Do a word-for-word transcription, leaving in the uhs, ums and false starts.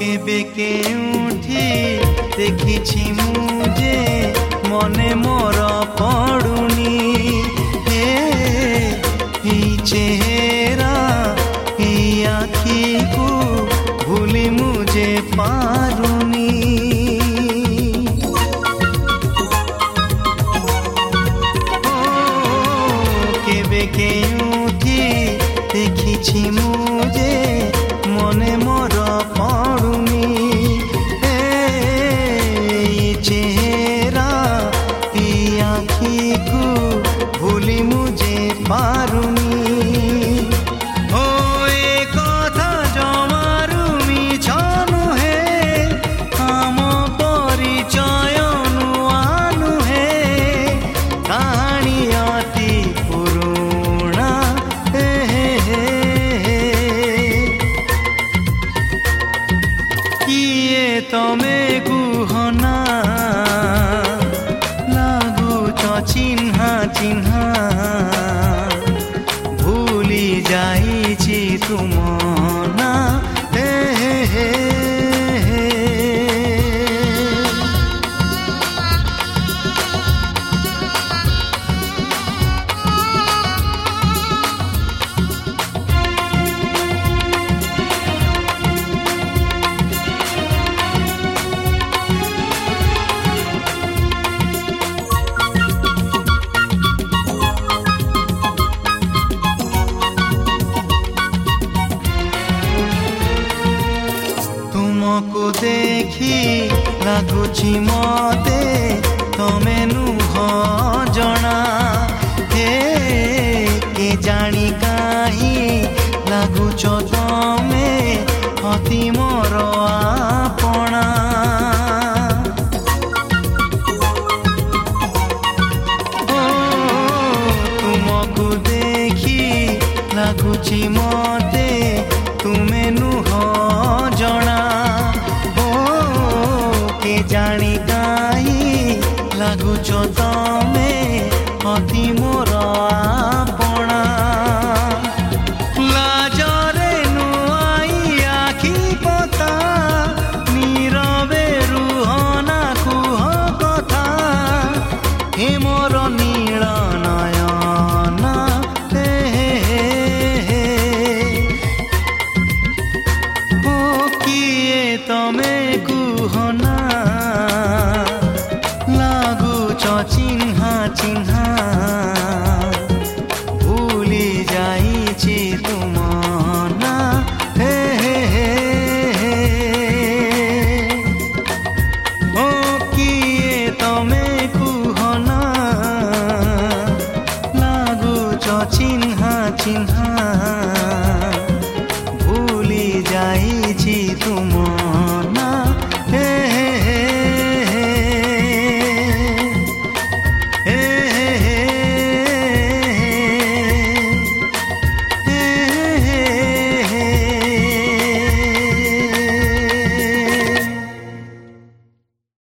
কেবে কেউঠি দেখিছি মুজে মনে মোর পড়ুনি হে এই চেহারা এই আখিকু ভুলি মুজে পারুনি ও কেবে কেউঠি দেখিছি মুজে মনে মোর পড়ুনি এই চেহারা এই আখিকু ভুলি মুজে পারুনি ও এ কথা জমারু মিছ নুহে আম পরিচয় নুয়া নুহে কাহাণী অতি পুରୁଣା হে হে হে কিয়ে তমে কুহনা লাগুছ চিহ্না চিহ্না ভুলি যাইছি তুম না হে হে হে হে। तुमको देखी लगुची मते तमे नुह जना हे के जानी काहि लगुच तमे अति मोर आपणा ओ तुमको देखी लगुची मते तुमे नुह जना जानी काई लगुच तमे अति मोर आपणा लाजरे नुआई आखि पता नीरवे रुहना कुह कथा हे मोर नील नयन हे हे हे ओ किए तमे